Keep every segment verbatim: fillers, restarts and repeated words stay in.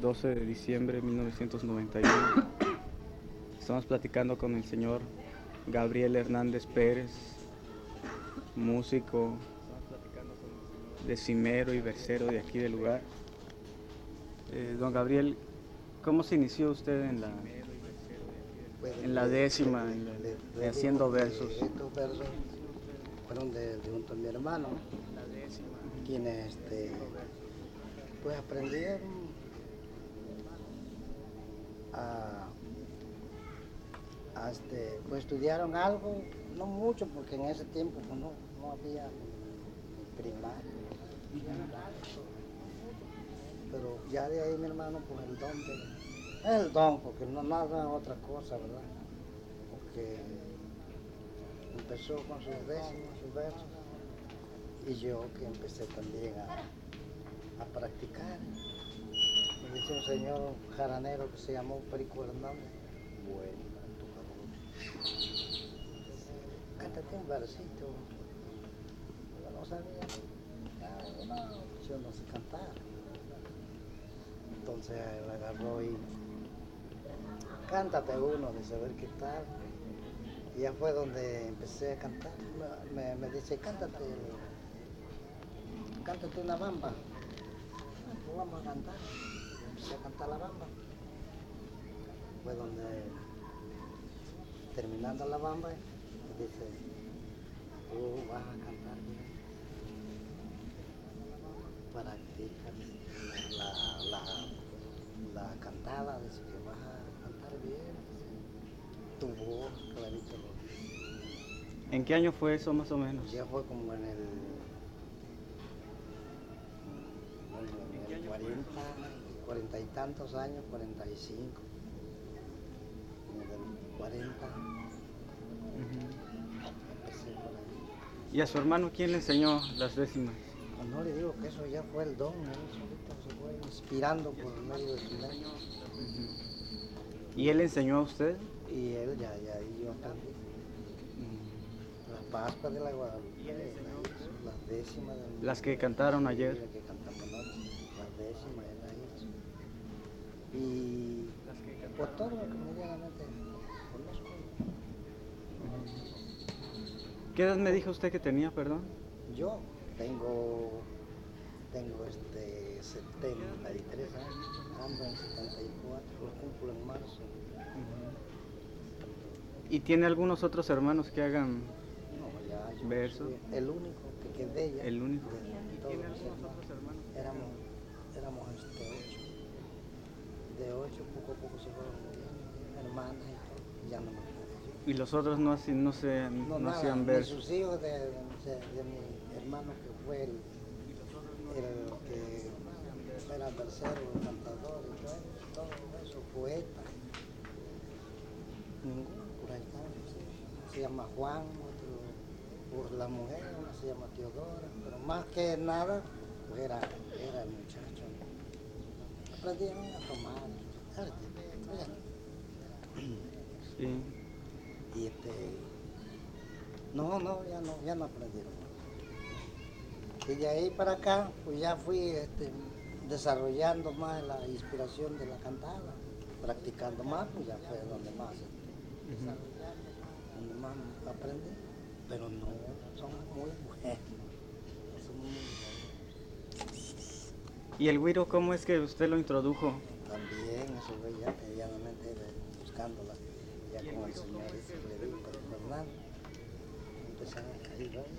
doce de diciembre de mil novecientos noventa y uno. Estamos platicando con el señor Gabriel Hernández Pérez, músico, decimero y versero de aquí del lugar. Eh, don Gabriel, ¿cómo se inició usted en la, Pues, en la le- décima, le- en la- le- de le haciendo digo que versos? Estos versos fueron de, de junto a mi hermano, quienes este, pues aprendieron a, a, este, pues estudiaron algo, no mucho, porque en ese tiempo pues, no, no había primaria, pero ya de ahí mi hermano pues el don de, el don, porque no nada otra cosa, ¿verdad? Porque empezó con sus décimas, sus versos, y yo que empecé también a, a practicar. Me dice un señor jaranero que se llamó Perico Hernández, bueno, tocador, cántate un versito. Yo no sabía nada, yo no, yo no sé cantar. Entonces él agarró y cántate uno, dice, a ver qué tal. Y ya fue donde empecé a cantar. Me, me dice, cántate, cántate una bamba. Ah, pues vamos a cantar. Empecé a cantar la bamba. Fue donde, terminando la bamba, me dice, tú vas a cantar bien. Practica la, la, la cantada, dice que vas a cantar bien. Tu voz, clarito. ¿En qué año fue eso más o menos? Ya fue como en el, en el cuarenta, cuarenta y tantos años, cuarenta y cinco, como del cuarenta, Uh-huh. empecé por ahí. ¿Y a su hermano quién le enseñó las décimas? Pues no le digo que eso ya fue el don, él solito se fue inspirando por medio de su mente. Uh-huh. ¿Y él le enseñó a usted? Y él ya, ya, y yo aprendí. Uh-huh. Las Pascuas de la Guadalupe, la- las décimas del... Las que cantaron ayer. Las que cantamos anoche, las décimas, él las hizo. Y por todo lo que medianamente conozco. ¿Qué edad me dijo usted que tenía, perdón? Yo tengo, tengo este setenta y tres años, ando en setenta y cuatro, lo cumplo en marzo. ¿Y tiene algunos otros hermanos que hagan No, ya yo versos? soy el único que quedé ya. El único. De ¿Y todos tiene mis algunos hermanos. otros hermanos? Éramos, éramos este, ocho. De ocho poco a poco se fueron muriendo, hermanas y todo, y ya no me quedé. ¿Y los otros no, haci- no, se, no, No, nada, hacían ni versos? sus hijos de, de, de mi hermano que fue el, el que era versero, cantador y todo, todo eso, poeta. Ninguno por ahí está. Se llama Juan, otro por la mujer, una se llama Teodora, pero más que nada pues era, era el muchacho. Aprendieron a tomar. Sí. Y este, no, no, ya no, ya no aprendieron. Y de ahí para acá, pues ya fui este, desarrollando más la inspiración de la cantada, practicando más, pues ya fue donde más, Uh-huh. donde más aprendí. Pero no, son muy buenos, son muy buenos. ¿Y el güiro cómo es que usted lo introdujo? También eso fue ya medianamente buscándola, ya con el señor ese que le digo, Pedro Fernando, empezaron a caer, ¿no?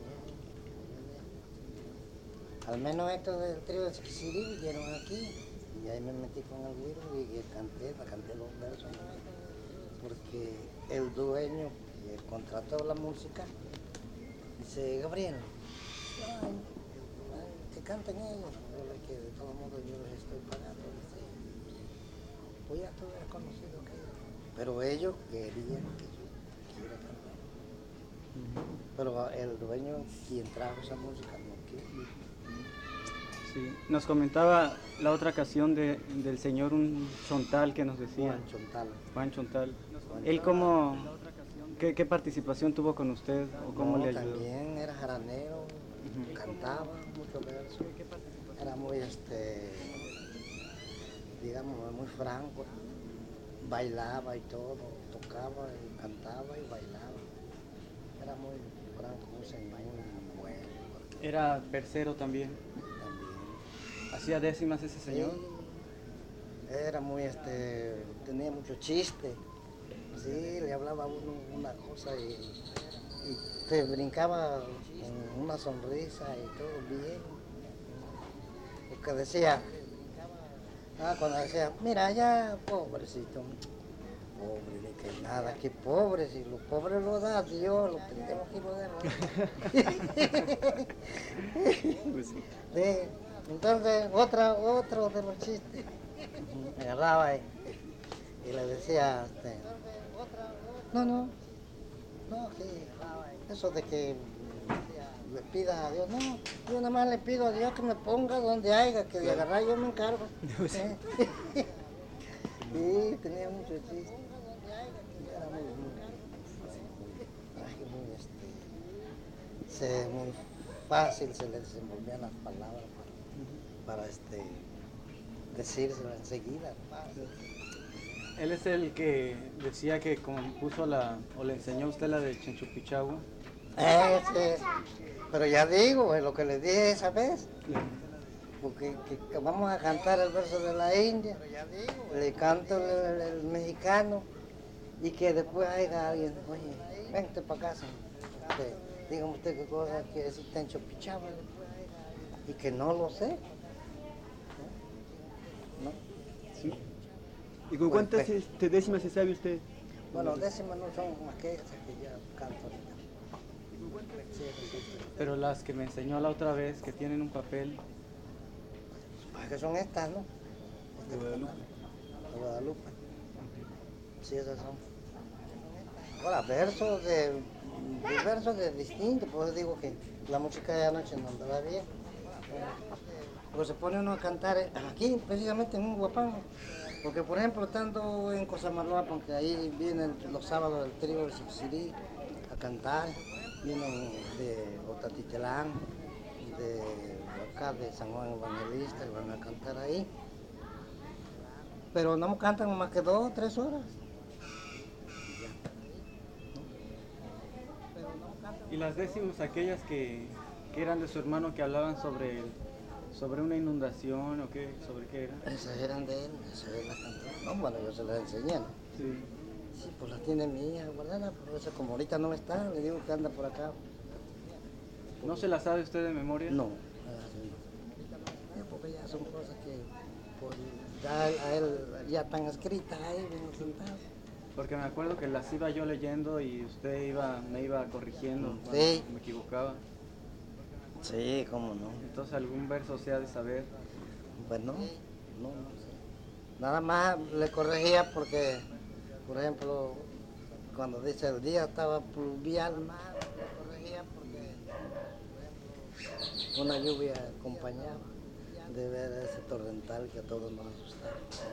Al menos estos del trío de Chiquisirí vinieron aquí y ahí me metí con el güiro y canté, canté los versos, porque el dueño que contrató la música dice, Gabriel, ay, ay, que canten ellos, yo le que de todo modo yo les estoy pagando, dice, pues ya tú eres conocido que ellos, pero ellos querían que yo quiera cantar, Uh-huh. pero el dueño quien trajo esa música no quiere. Sí. Nos comentaba la otra ocasión de, del señor un Chontal que nos decía. Juan Chontal. Juan Chontal. Juan ¿Él Chontal. cómo, qué, qué participación tuvo con usted o cómo No, le ayudó? también era jaranero, Uh-huh. cantaba muchos versos, era muy este, digamos, muy franco, bailaba y todo, tocaba y cantaba y bailaba. Era muy franco, muy señor, muy bueno. Era versero también. También. ¿Hacía décimas ese señor? Sí, era muy, este, tenía mucho chiste. Sí, le hablaba a uno una cosa y, y te brincaba con una sonrisa y todo bien. Porque decía, ah, cuando decía, mira, ya, pobrecito, pobre de que nada, que pobre, si los pobres lo da Dios, los tenemos que lo dar. Pues sí. Sí, entonces, otra, otro de los chistes, me agarraba y, y le decía, este, no, no, no, que eso de que le pida a Dios, no, yo nada más le pido a Dios que me ponga donde haya, que de agarrar yo me encargo. ¿Eh? Sí, tenía mucho chiste. Era muy, muy, muy, muy, este, se, muy fácil se le desenvolvían las palabras para, para este, decírselo enseguida. Él es el que decía que compuso la, o le enseñó a usted la de Chinchupichagua. Ese, pero ya digo, es lo que le dije esa vez. Porque que, que vamos a cantar el verso de la India, le canto el, el, el mexicano y que después haya alguien, oye, vente para casa, usted, dígame usted qué cosa quiere decir Tencho Pichagua y que no lo sé. ¿No? Sí. ¿Y con cuántas pues, este, décimas se sabe usted? Bueno, décimas no son más que estas que ya canto ahorita. Pero las que me enseñó la otra vez, que tienen un papel. Que son estas, ¿no? De Guadalupe. De Guadalupe. Sí, esas son. Ahora, versos de, de versos de distintos, por eso digo que la música de anoche no andaba bien. Pues se pone uno a cantar aquí, precisamente en un guapango. Porque, por ejemplo, estando en Cosamaloapan, que ahí vienen los sábados del trío del Sipsirí a cantar, vienen de Otatitlán, de acá de San Juan Evangelista, y van a cantar ahí. Pero no cantan más que dos o tres horas. Y las décimas aquellas que, que eran de su hermano que hablaban sobre, sobre una inundación o qué, sobre qué era. Esas eran de él, esas él las cantó. No, bueno, yo se las enseñé, ¿no? Sí. Sí, pues las tiene mi hija guardada, pero eso como ahorita no está, le digo que anda por acá. ¿No se las sabe usted de memoria? No, porque ya son cosas que pues, ya a él ya están escritas ahí, bien sentadas. Porque me acuerdo que las iba yo leyendo y usted iba, me iba corrigiendo cuando sí. me equivocaba. Sí, cómo no. Entonces algún verso se ha de saber. Pues no, no, no sé. Nada más le corregía porque, por ejemplo, cuando dice el día estaba pluvial, más le corregía porque una lluvia acompañaba de ver ese torrental que a todos nos asustaba.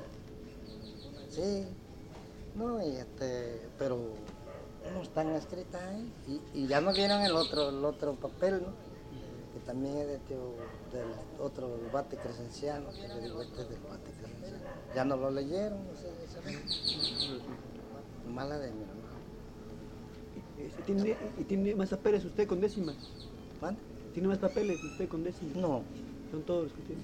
Sí, no, y este, pero no están escritas ahí y, y ya no vieron el otro, el otro papel, ¿no? Que también es de tío, del otro, el bate crescenciano, que le digo este es del bate crescenciano. Ya no lo leyeron, no sé, esa mala de mi hermano. ¿Tiene, ¿Y tiene más papeles usted con décimas? ¿Cuánto? ¿Tiene más papeles usted con décimas? No. Son todos los que tiene.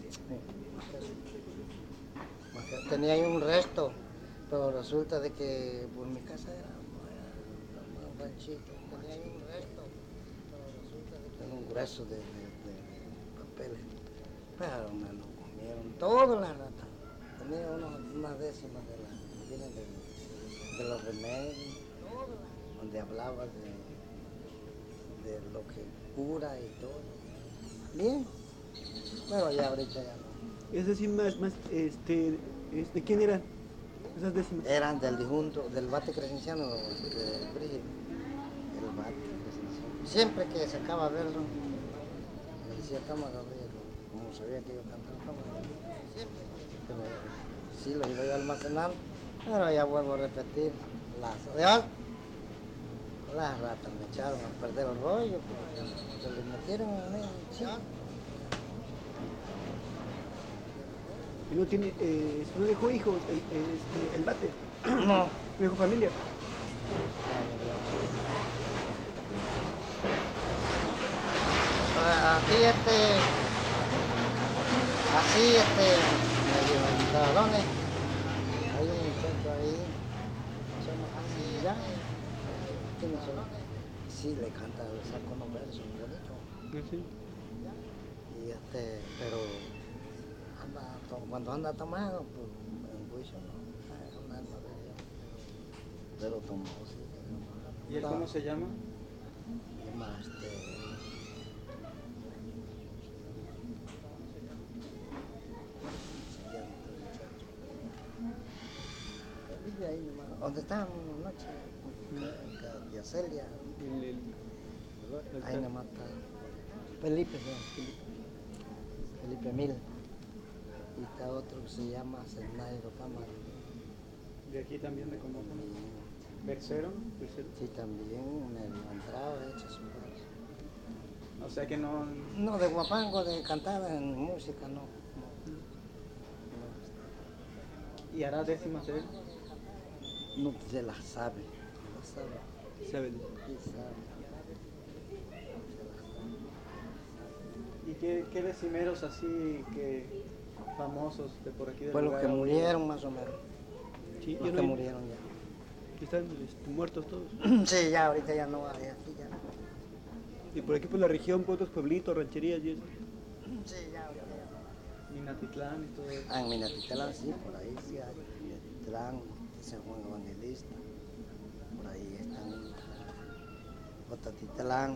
Sí. Tenía ahí un resto, pero resulta de que pues mi casa era un ranchito, tenía ahí un resto, pero resulta de que era un grueso de, de, de papeles, pero me lo comieron todas las ratas. Tenía unos, unas décimas de, la, de, de los remedios, donde hablaba de, de lo que cura y todo. Bien, pero ya ahorita ya no. Es decir, más, más, este, ¿de quién eran esas décimas? Eran del disjunto, del bate crescenciano de Brígido, el bate crescenciano. Siempre que sacaba verso, me decía, toma Gabriel, como sabía que yo cantaba, toma Gabriel. Siempre. Sí, lo iba yo almacenando, pero ya vuelvo a repetir, las, las ratas me echaron a perder el rollo, porque se le metieron en el chico. Y no tiene, eh, no dejó hijos, el, el, el bate. No. No dejó familia. Aquí este, así este, medio ladrones, hay un muchacho ahí, somos así ya, ¿quiénes son? Sí, le canta, le saca unos versos bonitos, Sí. y este, pero anda, to- cuando anda tomado, pues en juicio no, es un alma de Dios, pero tomó, sí. ¿Y él cómo se llama? Y más, este, vive ahí nomás, donde estábamos anoche, que de Celia, El, el, ahí nomás está Felipe, ¿no? Felipe, Felipe Mil, y está otro que se llama Zenairo Cámara. De aquí también, de Comoco. Y ¿Bercero? sí, también en el entrado hecho su verso. O sea que no... No, de guapango, de cantada en música, no. no. ¿Y hará décimas de él? No, se las sabe, se las sabe. ¿saben? Sí, sabe. ¿Y qué, qué decimeros así que famosos de por aquí del Pues los lugar? que murieron más o menos. Sí, Los ya que no hay- murieron ya. están este, muertos todos. Sí, ya ahorita ya no hay aquí ya. Y por aquí por la región, por otros pueblitos, rancherías y eso. Sí, ya ahorita ya. Minatitlán y todo eso. Ah, en Minatitlán sí, por ahí sí hay. Minatitlán, San Juan Evangelista, por ahí están. Otatitlán,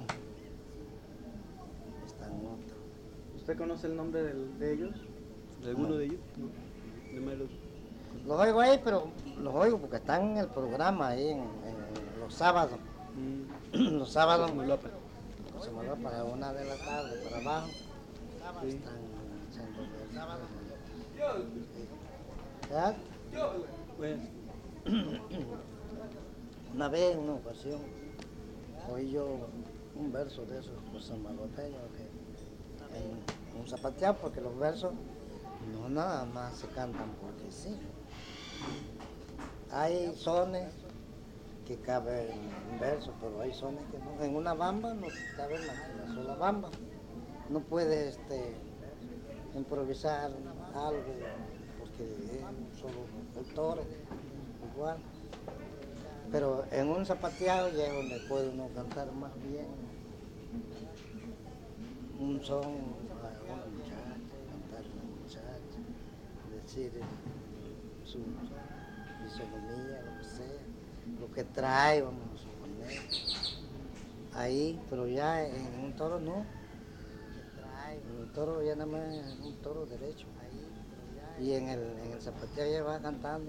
están otros. ¿Usted conoce el nombre del- de ellos? ¿De alguno No. de ellos? No. Nomás los- Los oigo ahí, pero los oigo porque están en el programa ahí en, en los sábados. Mm, Los sábados. Cosmolapa. Se me va para una de la tarde, para abajo. Sí. Están echando versos. ¿Verdad? Bueno, Una vez, en una ocasión, oí yo un verso de esos José Maloteño, que en un zapateado, porque los versos no nada más se cantan porque sí. Hay sones que caben en versos, pero hay sones que no. En una bamba no cabe más que una sola bamba. No puedes este, improvisar algo porque es un solo autor, igual. Pero en un zapateado ya es donde puede uno cantar más bien un son a una muchacha, cantar a una muchacha, decir su fisonomía, lo que sea, lo que trae, vamos a suponer. Ahí, pero ya en un toro no. En un toro ya nada más es un toro derecho. Y en el, en el zapateo ya va cantando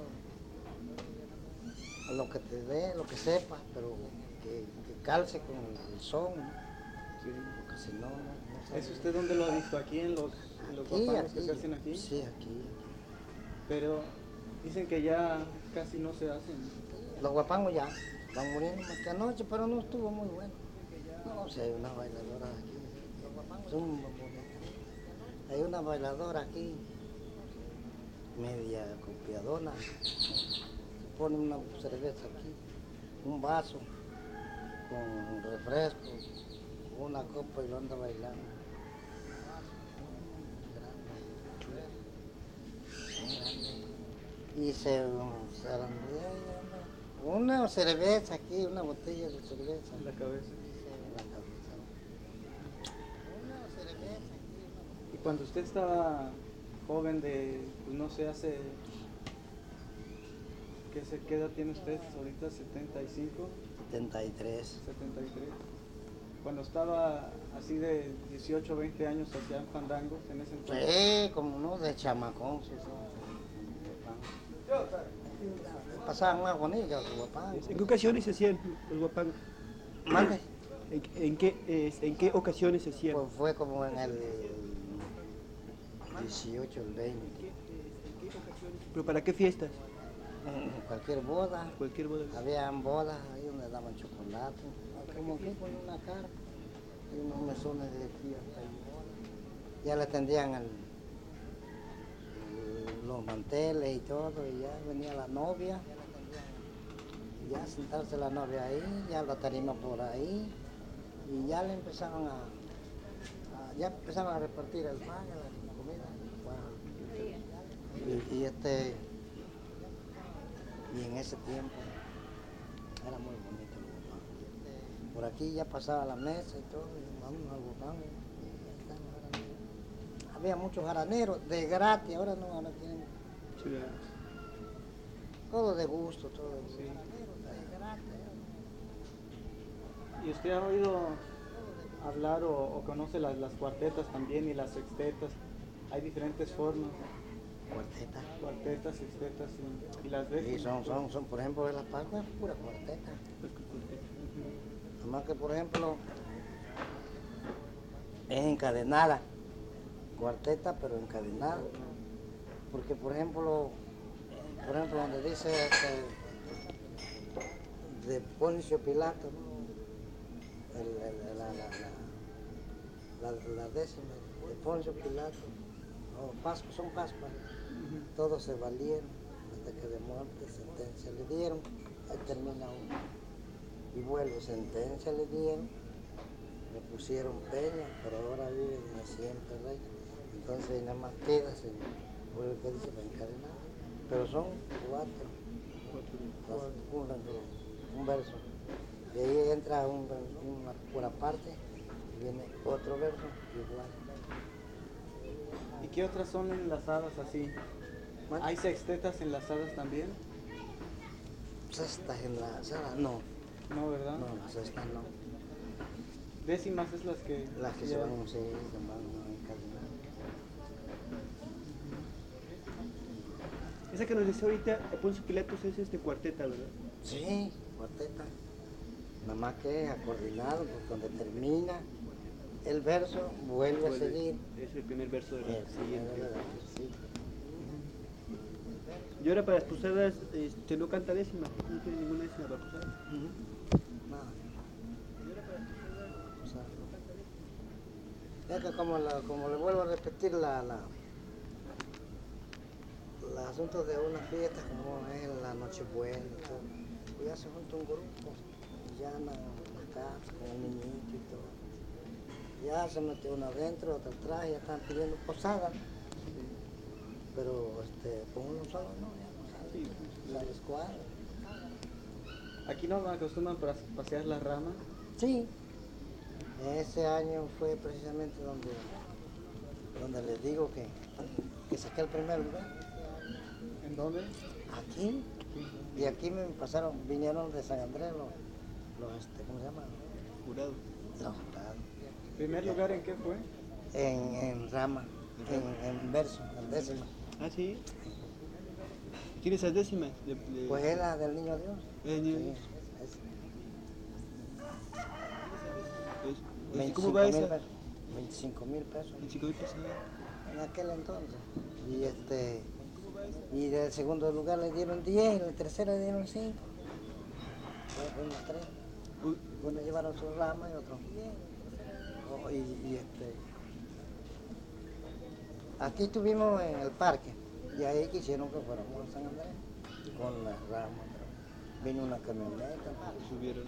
lo que te dé, lo que sepas, pero que, que calce con el son, Sí. porque si no, no, no ¿Es sabe. usted dónde lo ha visto? ¿Aquí en los, en los Aquí, guapangos que aquí. se hacen aquí? Sí, aquí. Pero dicen que ya casi no se hacen. Los guapangos ya van muriendo más que anoche, pero no estuvo muy bueno. No, si hay una bailadora aquí. Son bonitas. Hay una bailadora aquí, media copiadona. Pone una cerveza aquí, un vaso con refresco, una copa y lo anda bailando. Y se, se arandea y anda. Una cerveza aquí, una botella de cerveza En la cabeza. en la cabeza. Una cerveza aquí. Y cuando usted estaba joven de, pues no sé, hace... ¿Qué, se, qué edad tiene usted ahorita? ¿setenta y cinco? setenta y tres. setenta y tres. Cuando estaba así de dieciocho, veinte años, hacían fandangos en ese entonces. Sí, como no, de chamacón, sí, sí. Pasaban más bonitas los guapangos. ¿en qué ocasiones se hacían los guapangos? Mande. ¿En, en qué, eh, ¿En qué ocasiones se hacían? Pues fue como en el dieciocho, el veinte. ¿Pero para qué fiestas? En cualquier boda. Cualquier boda. Habían bodas ahí donde daban chocolate. Como aquí con una carpa y unos mesones de aquí hasta ahí. Ya le tendían el, los manteles y todo, y ya venía la novia, y ya sentarse la novia ahí, ya la tarima por ahí, y ya le empezaron a, a- ya empezaron a repartir el pan, la comida. Wow. Y, y este, y en ese tiempo era muy bonito el Bogotá. Por aquí ya pasaba la mesa y todo, y vamos al Bogotá. Había muchos jaraneros de gratis, ahora no, ahora tienen todo de gusto, todo de gusto. Sí. De gratis. ¿Y usted ha oído hablar o, o conoce las, las cuartetas también y las sextetas? Hay diferentes formas, Cuarteta. cuartetas, sextetas y, y las veces. Sí, son, son, son, por ejemplo, de la Pascua es pura cuarteta. Nomás que, por ejemplo, es encadenada. Cuarteta, pero encadenada. Porque, por ejemplo, por ejemplo, donde dice este, de Poncio Pilato, ¿no? el, el, la, la, la, la, la décima de Poncio Pilato, o Pascua, son Pascuas, todos se valieron hasta que de muerte sentencia le dieron, ahí termina uno. Y vuelve, sentencia le dieron, le pusieron peña, pero ahora vive de siempre rey. Entonces nada más queda, se vuelve que dice para encadenar. Pero son cuatro, un, un, un verso. De ahí entra un, una, una parte y viene otro verso igual. ¿Y qué otras son enlazadas así? ¿Cuál? ¿Hay sextetas enlazadas también? Sextas enlazadas, no, No, ¿verdad? no, las sextas no. Décimas es las que... Las que sí se hay. van, sí, se van a encadenar. Esa que nos decía ahorita, Poncio Pilatos, es este cuarteta, ¿verdad? Sí, cuarteta. Nada más que acordinado, porque donde termina el verso vuelve a seguir. Es el primer verso de la El siguiente. sí. Y ahora para las posadas, este, no canta décima, no tiene ninguna décima para posadas. Nada. O sea, es que como, la- como le vuelvo a repetir la, la, el asunto de una fiesta como es la Nochebuena y todo, pues ya se junta un grupo, y ya en la, la casa con el niñito y todo. Ya se mete uno adentro, otro atrás, ya están pidiendo posada. Pero este, con uno solo no, ya no sale, la escuadra. Aquí no acostumbran para pasear la rama. Sí, ese año fue precisamente donde, donde les digo que, que saqué el primer lugar. ¿En dónde? Aquí, y aquí me pasaron, vinieron de San Andrés los, los este, ¿cómo se llama? Jurado. Los jurados. ¿Primer lugar en qué fue? En, en rama, en, en verso, en décima. Ah, sí. ¿Quién es esas décimas? De, de... Pues es la del Niño Dios. ¿El niño Sí, Dios? es Es- ¿Cómo va veinticinco mil esa? pesos. veinticinco mil pesos. veinticinco mil pesos. En aquel entonces. Y este y del segundo lugar le dieron diez, y del tercero le dieron cinco. Fueron tres. Uy, Uno llevaron su rama y otro. Oh, y, y este aquí estuvimos en el parque y ahí quisieron que fuéramos a San Andrés con la rama. Vino una camioneta subieron.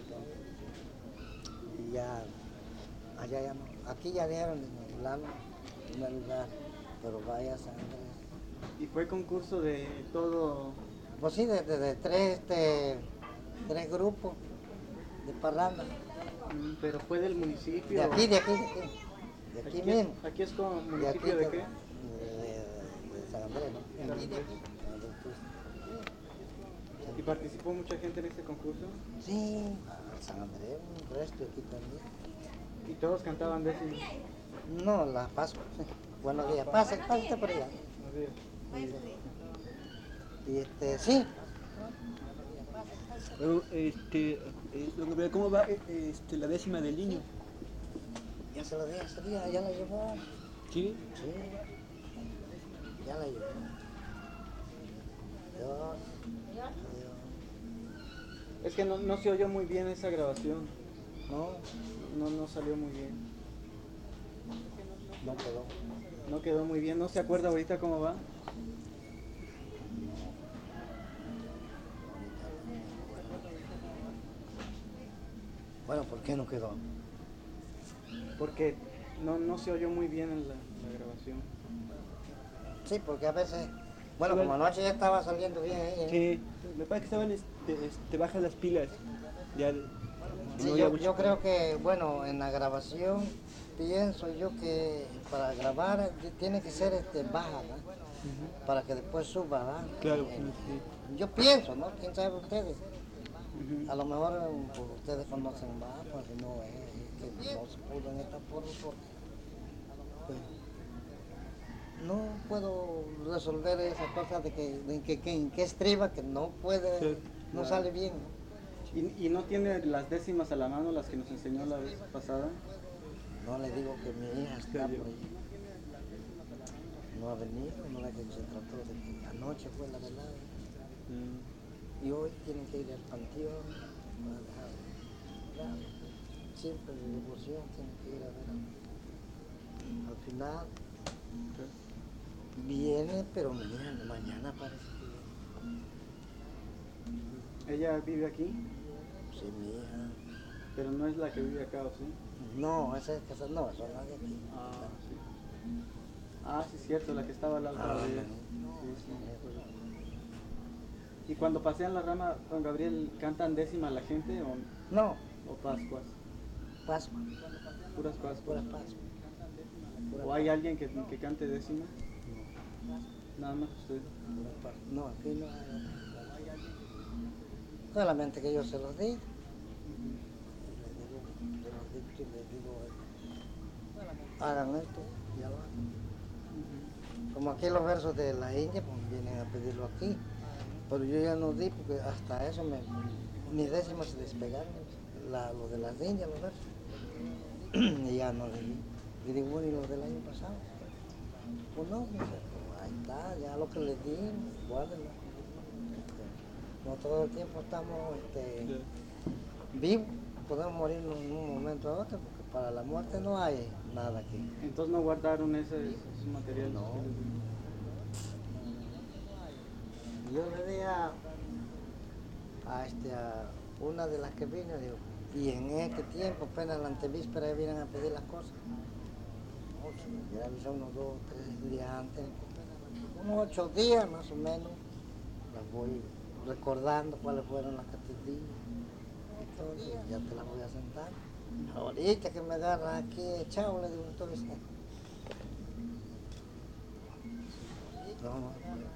y ya allá ya no. Aquí ya dieron en Milano en primer lugar, pero vaya a San Andrés. Y fue concurso de todo... Pues sí, de, de- de tres, este, tres grupos de parranda. Mm, pero fue del municipio. De aquí, de aquí, de aquí. De aquí, Aquí mismo. es, aquí es como De aquí, municipio de de, qué? de- de San Andrés, ¿no? San Andrés. San Andrés, pues. ¿Y participó mucha gente en este concurso? Sí, a San Andrés, un resto aquí también. Y todos cantaban décimas. No, la Pascua, sí. Buenos días, pase, pase por allá. Buenos días. Y este, sí, Pero, este, eh, don Gabriel, ¿cómo va eh, este, la décima del niño? ya se lo di ese día, ya la llevó. ¿Sí? Sí, ya la llevó. Dios, Dios. Es que no, no se oyó muy bien esa grabación. No, No, no salió muy bien. no quedó. No quedó muy bien. ¿No se acuerda ahorita cómo va? Bueno, ¿por qué no quedó? Porque no, no se oyó muy bien en la, la grabación. Sí, porque a veces, bueno, Sí, como bueno. anoche ya estaba saliendo bien ahí, ¿eh? Sí, me parece que estaban, este, este, bajas las pilas. Ya, y Sí, no oía yo, mucho. yo creo que, bueno, en la grabación pienso yo que para grabar eh, tiene que ser este, baja, ¿no? Ujú. Para que después suba, ¿verdad? Claro, Eh, sí, sí. yo pienso, ¿no? ¿Quién sabe ustedes? Ujú. A lo mejor eh, pues, ustedes conocen más, pues no es que no se pudo en esta forma porque pues, no puedo resolver esa cosa de que, de que, que en qué estriba, que no puede, Sí, no claro. sale bien, ¿no? ¿Y, y no tiene las décimas a la mano, las que nos enseñó la vez pasada? No le digo que mi hija está Claro. por ahí. No ha venido, no la que se trató de que anoche fue la velada. Mm. Y hoy tienen que ir al panteón a dejar. Ya, siempre de devoción tienen que ir a ver. Al final viene, pero mi hija mañana parece que viene. ¿Ella vive aquí? Sí, mi hija. Pero no es la que vive acá, ¿o sí? No, esa es casa, no, esa es la de aquí. Ah, sí. Ah, sí, es cierto, la que estaba la otra Ah, vez. no. Sí, sí, me acuerdo. ¿Y cuando pasean la rama, don Gabriel, cantan décima a la gente o, No, o Pascuas? Pascua, Puras pura Pascuas. Pascua. Pura ¿O hay Pascua. alguien que, que cante décima? No, Nada más usted. pura Pascua. No, aquí no hay otra. Solamente que yo se los di. Les digo, se los di, que les digo, hagan esto, ya lo hagan. Como aquí los versos de la India, pues vienen a pedirlo aquí. Pero yo ya no di porque hasta eso me, mis décimas se despegaron, la, lo de las Indias, los versos. Y ya no le di. Y digo, bueno, ¿y los del año pasado? Pues no, pues, ahí está, ya lo que les di, guárdenlo. No todo el tiempo estamos este, Ya. vivos, podemos morir en un momento a otro, porque para la muerte no hay nada aquí. Entonces no guardaron ese, ese material. No. que les di. Yo le di a, a, este, a una de las que vino, digo, y en este tiempo, apenas la antevíspera, ya vienen a pedir las cosas. Ocho, ya avisó unos dos, tres días antes, unos ocho días más o menos, las voy recordando cuáles fueron las que te di. Entonces, ya te las voy a sentar. Ahorita que me agarran aquí echado, le digo, entonces. No, no.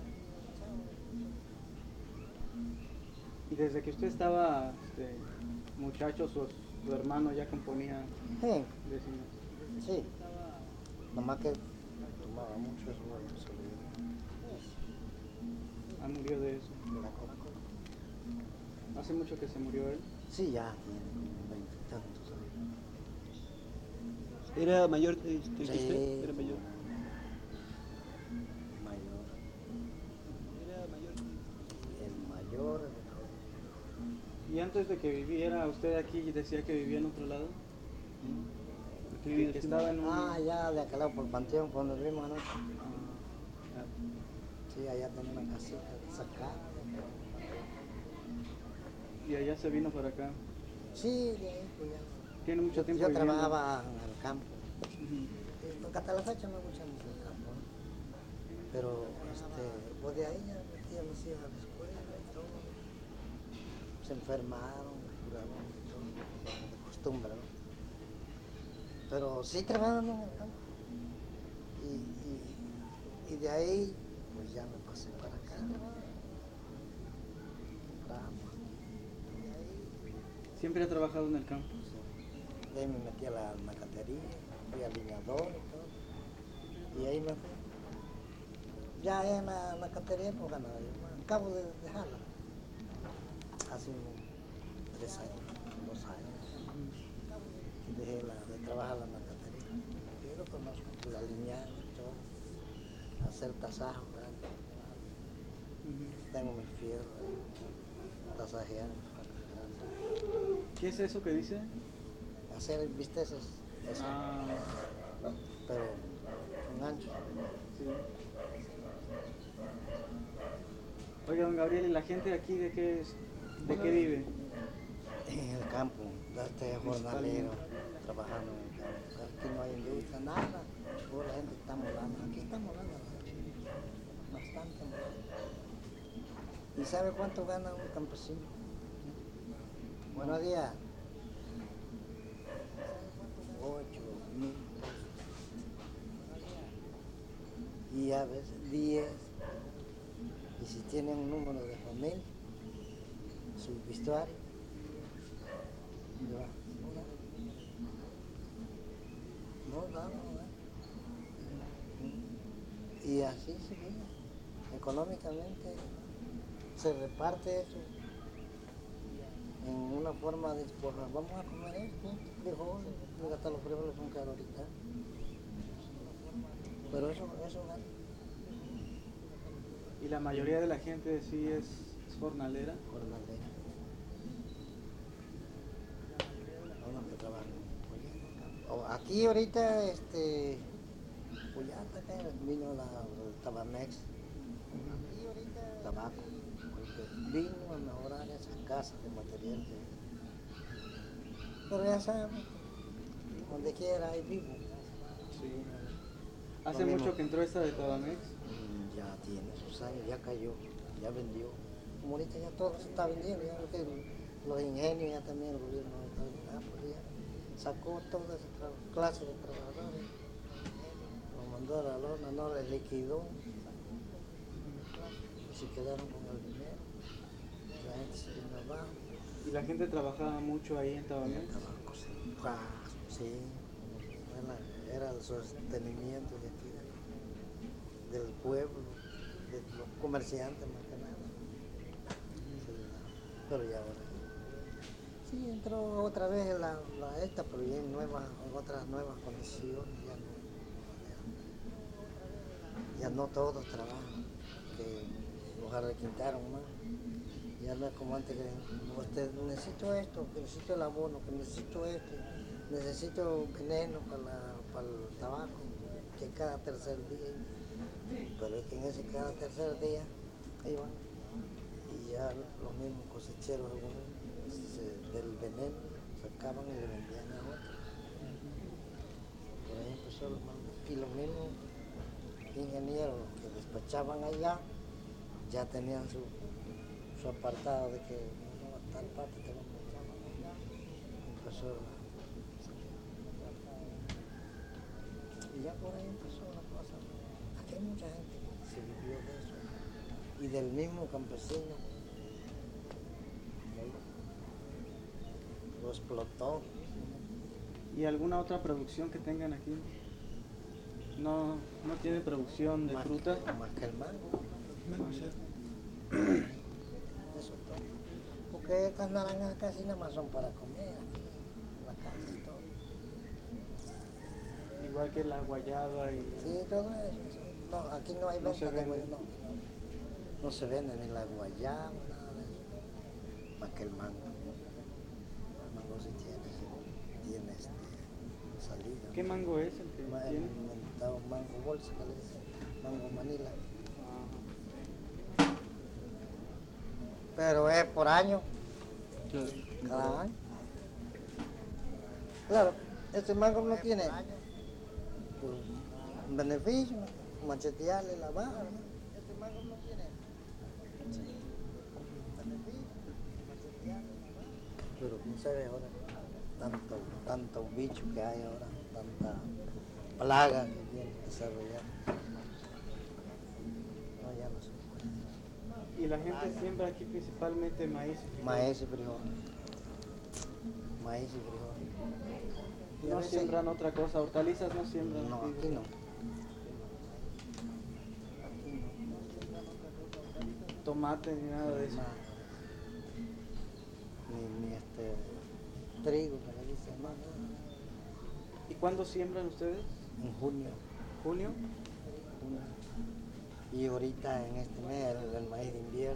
Y desde que usted estaba este, muchacho, su, su hermano ya componía Sí, décimas. sí. Nomás que tomaba mucho eso, no se olvidó. Ah, murió de eso. De la coca. Hace mucho que se murió él. Sí, ya tiene como veintitantos años. ¿Era mayor este, que Sí. usted? Era mayor. Mayor. Era mayor. El mayor. Y antes de que viviera usted aquí, decía que vivía en otro lado. Que vivía Que así, estaba en un... Ah, ya de aquel lado por Panteón, cuando vivimos anoche. Ah, Sí, allá tenía una casita sacada. y allá se vino para acá. Sí, de ahí, pues ya. Tiene mucho Yo, tiempo yo viviendo. trabajaba en el campo. Ujú. Sí, porque hasta la fecha me gusta mucho el campo, ¿no? Pero, este, pues de ahí ya metí a mis hijas a la escuela y todo. Se enfermaron, me curaron y todo, como de costumbre, ¿no? Pero sí trabajando en el campo. Y, y, y de ahí, pues ya me pasé para acá. Trabajamos aquí. De ahí, Siempre ha trabajado en el campo. de ahí me metí a la macatería, fui alineador y todo. Y ahí me fui. Ya en la macatería, pues ganaba yo. Bueno, acabo de dejarla. Hace unos tres años, dos años. Y dejé la, de trabajar en la macatería. Yo lo conozco, la alinear y todo. Hacer tasajos, ¿verdad? Ujú. Tengo mis fierros, tasajear, ¿Qué es eso que dice? hacer bisteces, eso, Ah, pero con ancho. sí. Oiga, don Gabriel, ¿y la gente de aquí de qué es? ¿De qué vive? En el campo, este jornalero, trabajando en el campo. Aquí no hay industria, nada. Toda la gente está molando. Aquí está molando. Bastante molando. ¿Y sabe cuánto gana un campesino? Buenos días. Ocho mil pesos. Y a veces diez. Y si tienen un número de familia, su vestuario, ya, no da, no da. Y así se vive. Económicamente se reparte eso en una forma de, pues, vamos a comer esto, frijoles, porque hasta los frijoles son caros ahorita. Pero eso, eso gana. ¿Y la mayoría de la gente sí es, es jornalera? Jornalera. Ahora que trabajan. O aquí ahorita, este, pues ya hasta acá vino la, el Tabamex, tabaco, porque vino a mejorar esas casas de material. Pero ya saben, donde quiera hay vivo. Sí. ¿Hace Lo mucho mismo. que entró esta de Tabamex? Mm, Ya tiene sus años, ya cayó, ya vendió. Como ahorita ya todo se está vendiendo, ya lo que los ingenios ya también el gobierno está vendiendo, pues ya sacó toda esa tra- clase de trabajadores, los mandó a la lona, no les liquidó, y se quedaron con el dinero, la gente se vino abajo. ¿Y la gente trabajaba mucho ahí en Tabamex? Tabaco, sí, ah, sí, era, era el sostenimiento de aquí, del, del pueblo, de los comerciantes más que nada. Sí, pero ya ahora sí entró otra vez en la, la esta, pero ya en nuevas, en otras nuevas condiciones, ya no, ya no todos trabajan, que los arrequintaron más. Ya no es como antes que usted, necesito esto, que necesito el abono, que necesito esto, necesito veneno para, la, para el tabaco, que cada tercer día. Pero es que en ese cada tercer día, ahí van. Y ya los mismos cosecheros algunos se- del veneno sacaban y le vendían a otros. Por ahí empezó los malos. Y los mismos ingenieros que despachaban allá ya tenían su su apartado de que no, a tal parte te vamos a echar. Empezó la, y ya por ahí empezó la cosa. Aquí hay mucha gente que se vivió de eso y del mismo campesino lo explotó. ¿Y alguna otra producción que tengan aquí? ¿No, no tiene producción de Más fruta? que, más que el mango. Eso todo. Porque estas naranjas casi nada más son para comer aquí, en la casa y todo. Igual que la guayaba y... Sí, todo eso. Sí. No, aquí no hay No venta se de vende. guayaba. No, no, no se vende ni la guayaba, nada de eso. Más que el mango. El mango sí tiene, tiene este, salida. ¿Qué mango es el que Ma- el tiene? inventado mango bolsa, que le dicen, mango Manila. Ah, Pero es por año, cada año. Claro, este mango no tiene pues, un beneficio, machetearle la baja, ¿verdad? Este mango no tiene beneficio, machetearle la baja. Pero no se ve ahora, tanto, tanto bicho que hay ahora, tanta plaga que viene desarrollando. No, ya no se puede. y la gente siembra aquí principalmente maíz y frijol. Maíz y frijol. Maíz y frijol. Y a No veces- siembran otra cosa, hortalizas no siembran. No, aquí. aquí no. Tomate ni nada de eso. Nada. Ni, ni este trigo que le dicen, no, no. ¿Y cuándo siembran ustedes? En junio, ¿Junio? junio. Y ahorita en este mes el, el maíz de invierno.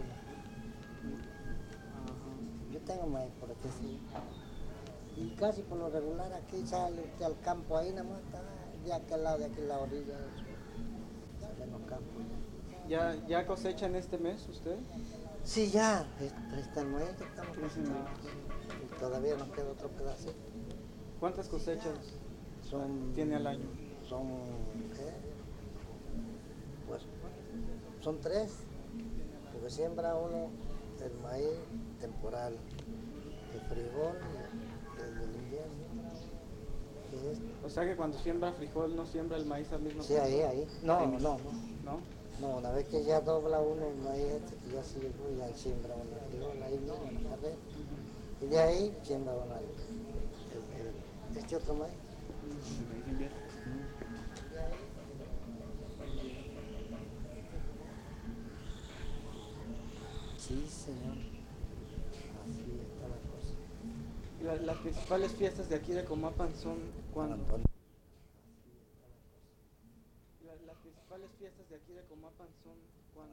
Ajá. Yo tengo maíz por aquí, sí. Y casi por lo regular aquí sale usted al campo, ahí nada más está, de aquel lado, de aquel lado orilla, salen los campos. ¿Ya, ¿Ya cosechan este mes usted? Sí, ya, está, está el maíz que estamos Sí, sí, cosechando. sí. todavía nos queda otro pedacito. ¿Cuántas cosechas Son, tiene al año? Son, ¿qué? Pues, son tres, porque siembra uno el maíz temporal, el frijol y el del invierno. Y este. O sea que cuando siembra frijol no siembra el maíz al mismo Sí, tiempo. ahí, ahí. No, Ahí no, mismo. no. ¿No? No, una vez que ya dobla uno el maíz este, que ya sigue, ya siembra uno el frijol, ahí no, en la carrera. Y de ahí siembra uno el, el, el, este otro maíz. El maíz invierno. Sí, señor. Así está la cosa. ¿Y la- las principales fiestas de aquí de Comapan son San cuándo? Antonio. La- las principales fiestas de aquí de Comapan son cuándo?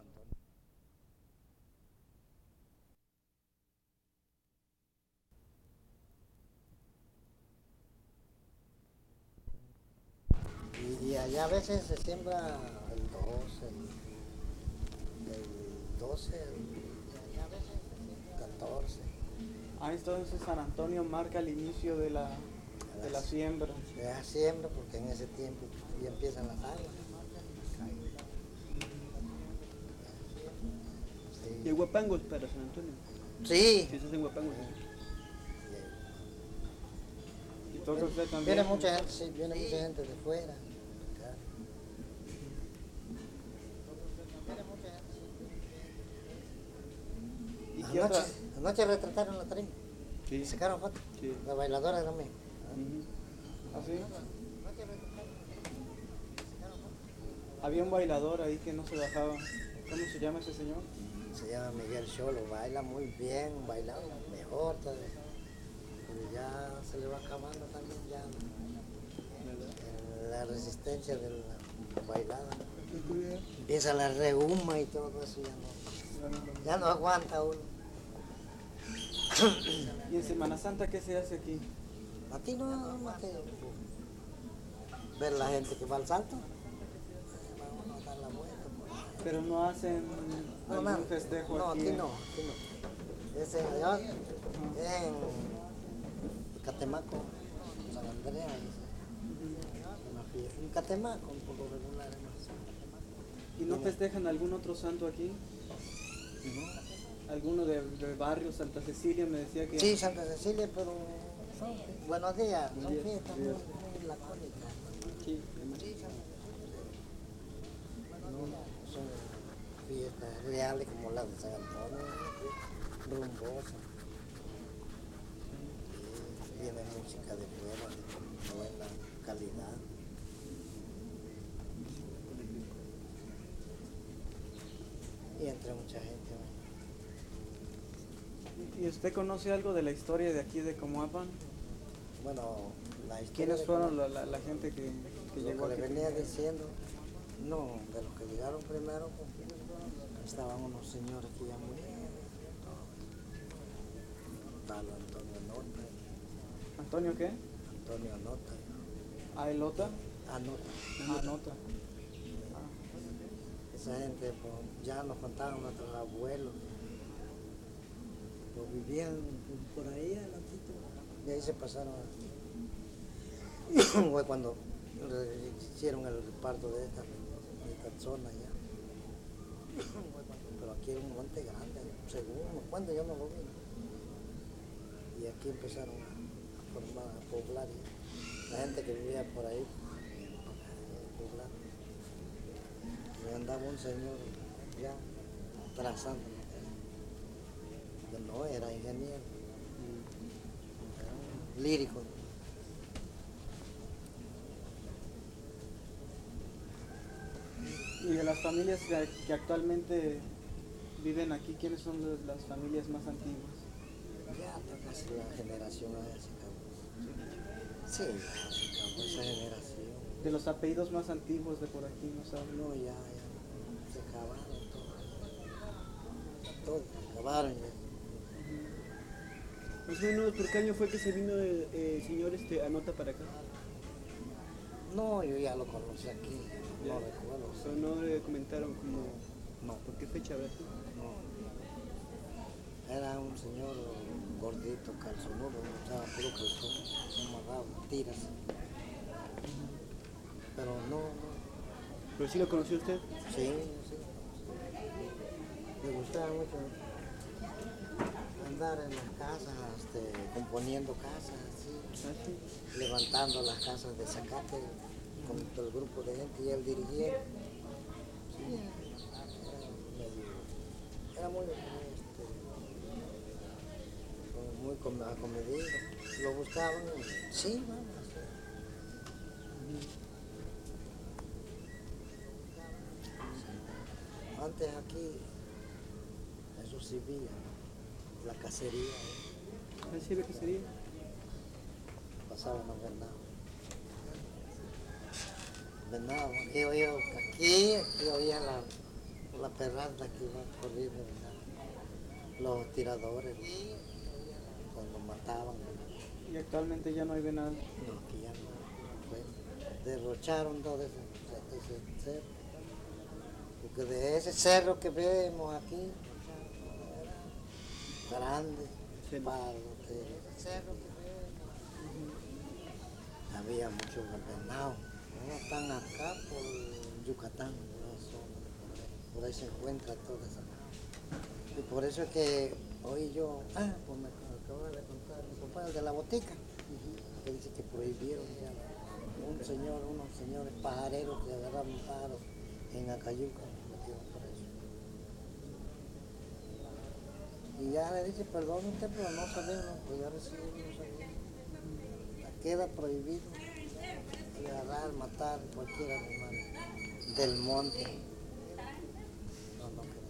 Y, y allá a veces se siembra el doce, el, el doce, el, y a veces se siembra el catorce. Ah, entonces San Antonio marca el inicio de la, de la siembra. Ya siembra porque en ese tiempo ya empiezan las aguas. ¿Y hay guapangos para San Antonio? Sí. Sí, se hacen guapangos. Y toca usted también. Viene mucha gente, sí, viene mucha gente de fuera. Claro. Viene mucha gente. ¿Y qué otra? Anoche, anoche retrataron la tarima. Sí. Sacaron fotos. Sí. La bailadora también. Ujú. ¿Así? Había un bailador ahí que no se bajaba. ¿Cómo se llama ese señor? Se llama Miguel Cholo, baila muy bien, baila mejor todavía. Pero ya se le va acabando también ya eh, la resistencia de la bailada. Empieza la reuma y todo eso, ya no, ya no aguanta uno. ¿Y en Semana Santa qué se hace aquí? Aquí no, no más que ver la gente que va al salto. Vamos a dar la vuelta por ahí. Pero no hacen No, algún nada. festejo No, aquí. aquí no, aquí no. Es en, allá, en Catemaco, San Andrea. Una fiesta. En Catemaco, por lo regular. ¿Y no festejan algún otro santo aquí? ¿No? ¿Alguno de, de barrio, Santa Cecilia? Me decía que... Sí, Santa Cecilia, pero son, buenos días, son Buenos días, fiestas muy, días. muy lacónicas. Sí. Sí, Santa Cecilia. No, son fiestas reales como las de San Antonio, rumbosas. Y viene música de fuera, de buena calidad. Y entra mucha gente. ¿No? ¿Y usted conoce algo de la historia de aquí de Comapan? Bueno, la historia ¿Quiénes de fueron cómo- la, la, la gente que, que lo llegó que aquí? le venía diciendo, no, de los que llegaron primero, pues, estaban unos señores que ya murieron, tal Antonio Nota, ¿Antonio qué? Antonio Nota, ¿A Elota? Anota. Anota. Esa gente, pues, ya nos contaban nuestros abuelos, pues vivían por ahí adelantito, y ahí se pasaron a... Fue cuando re- hicieron el reparto de esta, de esta zona ya. Pero aquí era un monte grande, según nos cuentan, yo no lo vi. Y aquí empezaron a formar, a poblar ya. La gente que vivía por ahí, a poblar. Y andaba un señor ya trazando, que no era ingeniero, era un lírico. Y de las familias que, que actualmente viven aquí, ¿quiénes son los- las familias más antiguas? Ya está casi la generación ya se acabó. Sí, ya se acabó esa generación. De los apellidos más antiguos de por aquí, ¿no saben? No, ya, ya se acabaron todos. Todos se acabaron ya. Más o menos, ¿por qué año fue que se vino el eh, señor este, Anota para acá? No, yo ya lo conocí aquí, Ya. no recuerdo. Pero no le comentaron como... No, ¿Por qué fecha habrá sido? no. Era un señor gordito, calzonudo, usaba puro calzón, amarrado, tiras. Pero no, no. ¿Pero sí lo conoció usted? Sí, sí. Me gustaba mucho andar en las casas, este, componiendo casas, así, Ah, sí. levantando las casas de zacate con todo el grupo de gente y él dirigía. Sí, era, medio, era muy, muy, este, muy com- acomedido. Lo buscaban, sí, vamos. Antes aquí, eso sí vía, la cacería, ¿eh? Ah, sí, ¿ve qué sería? Pasaban los venados. Venado, aquí oía, aquí, aquí oía la, la perrada que iba corriendo, venado. Los tiradores, cuando mataban. Y actualmente ya no hay venado. No, aquí ya no. Fue, derrocharon todo ese, ese cerro. Porque de ese cerro que vemos aquí, grande, Sí. para de ese cerro que vemos, había muchos venados. No están acá por Yucatán, por la zona, por ahí, por ahí se encuentra toda esa. Y por eso es que hoy yo, ah, pues me acabo de contar mi compadre de la botica, que dice que prohibieron ya un señor, unos señores pajareros que agarraban pájaros en Acayuca, metieron preso. Y ya le dice, perdón usted, pero no sabemos, pues ya recibimos, no sabemos. Queda prohibido agarrar, matar cualquier animal del monte. No, no queda.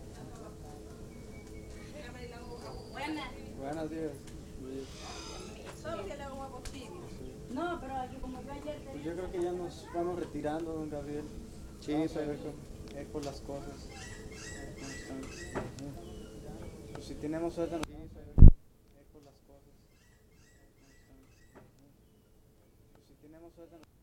Buenos días. No, pero aquí como yo ayer te Pues yo creo que ya nos vamos retirando, don Gabriel. Sí, Vamos a pero- ver cómo- ir por las cosas. A ver cómo están. Pues si tenemos suerte, nos... ir por las cosas. A ver cómo están. Pues si tenemos suerte, nos...